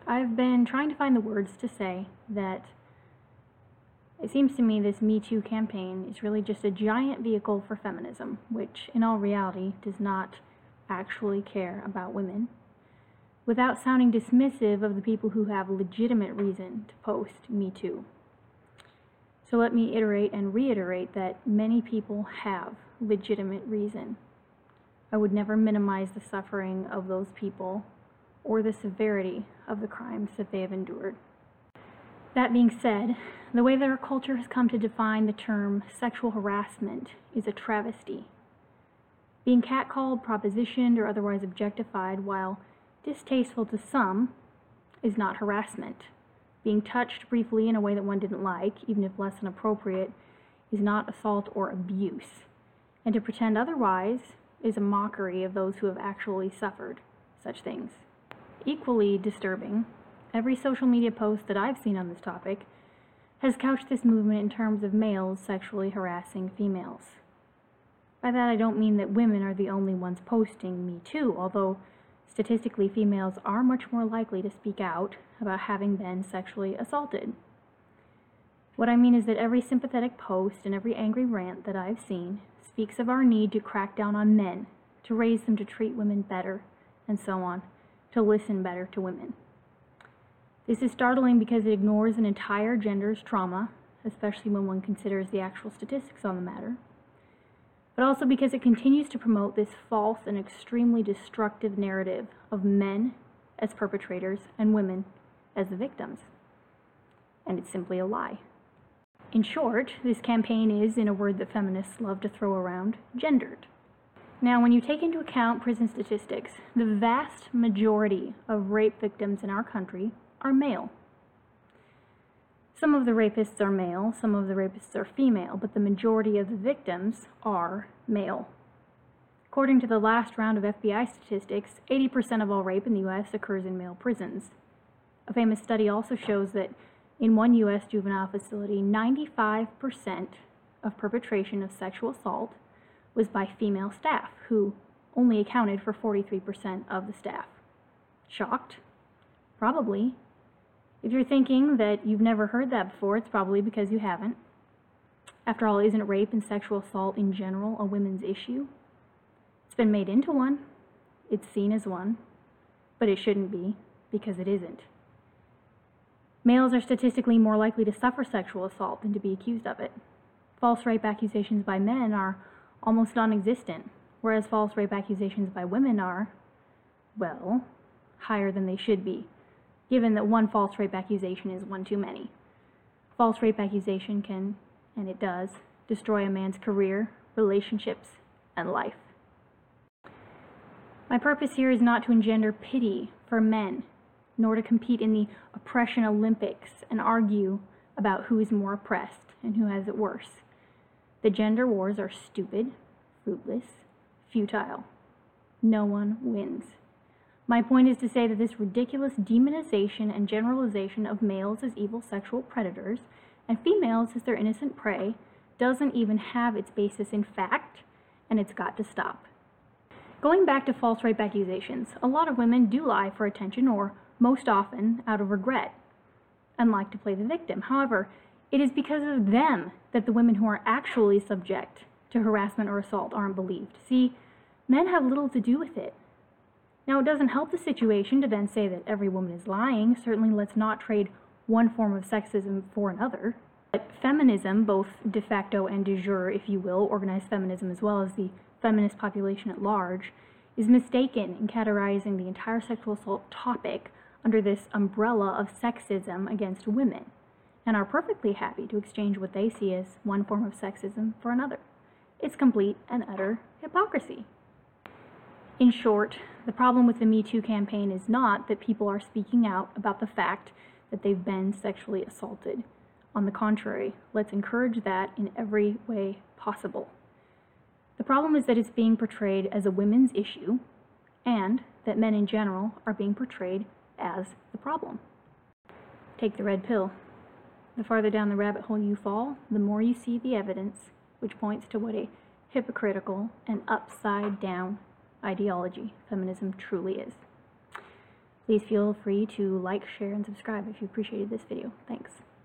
I've been trying to find the words to say that it seems to me this Me Too campaign is really just a giant vehicle for feminism, which in all reality does not actually care about women, without sounding dismissive of the people who have legitimate reason to post Me Too. So let me iterate and reiterate that many people have legitimate reason. I would never minimize the suffering of those people or the severity of the crimes that they have endured. That being said, the way that our culture has come to define the term sexual harassment is a travesty. Being catcalled, propositioned, or otherwise objectified, while distasteful to some, is not harassment. Being touched briefly in a way that one didn't like, even if less than appropriate, is not assault or abuse. And to pretend otherwise is a mockery of those who have actually suffered such things. Equally disturbing, every social media post that I've seen on this topic has couched this movement in terms of males sexually harassing females. By that I don't mean that women are the only ones posting Me Too, although statistically females are much more likely to speak out about having been sexually assaulted. What I mean is that every sympathetic post and every angry rant that I've seen speaks of our need to crack down on men, to raise them to treat women better, and so on, to listen better to women. This is startling because it ignores an entire gender's trauma, especially when one considers the actual statistics on the matter, but also because it continues to promote this false and extremely destructive narrative of men as perpetrators and women as the victims. And it's simply a lie. In short, this campaign is, in a word that feminists love to throw around, gendered. Now, when you take into account prison statistics, the vast majority of rape victims in our country are male. Some of the rapists are male, some of the rapists are female, but the majority of the victims are male. According to the last round of FBI statistics, 80% of all rape in the U.S. occurs in male prisons. A famous study also shows that in one U.S. juvenile facility, 95% of perpetration of sexual assault was by female staff, who only accounted for 43% of the staff. Shocked? Probably. If you're thinking that you've never heard that before, it's probably because you haven't. After all, isn't rape and sexual assault in general a women's issue? It's been made into one. It's seen as one. But it shouldn't be, because it isn't. Males are statistically more likely to suffer sexual assault than to be accused of it. False rape accusations by men are almost non-existent, whereas false rape accusations by women are, well, higher than they should be, given that one false rape accusation is one too many. False rape accusation can, and it does, destroy a man's career, relationships, and life. My purpose here is not to engender pity for men, nor to compete in the oppression Olympics and argue about who is more oppressed and who has it worse. The gender wars are stupid, fruitless, futile. No one wins. My point is to say that this ridiculous demonization and generalization of males as evil sexual predators and females as their innocent prey doesn't even have its basis in fact, and it's got to stop. Going back to false rape accusations, a lot of women do lie for attention, or most often out of regret, and like to play the victim. However, it is because of them that the women who are actually subject to harassment or assault aren't believed. See, men have little to do with it. Now, it doesn't help the situation to then say that every woman is lying. Certainly, let's not trade one form of sexism for another. But feminism, both de facto and de jure, if you will, organized feminism as well as the feminist population at large, is mistaken in categorizing the entire sexual assault topic under this umbrella of sexism against women, and are perfectly happy to exchange what they see as one form of sexism for another. It's complete and utter hypocrisy. In short, the problem with the Me Too campaign is not that people are speaking out about the fact that they've been sexually assaulted. On the contrary, let's encourage that in every way possible. The problem is that it's being portrayed as a women's issue, and that men in general are being portrayed as the problem. Take the red pill. The farther down the rabbit hole you fall, the more you see the evidence, which points to what a hypocritical and upside down ideology feminism truly is. Please feel free to like, share, and subscribe if you appreciated this video. Thanks.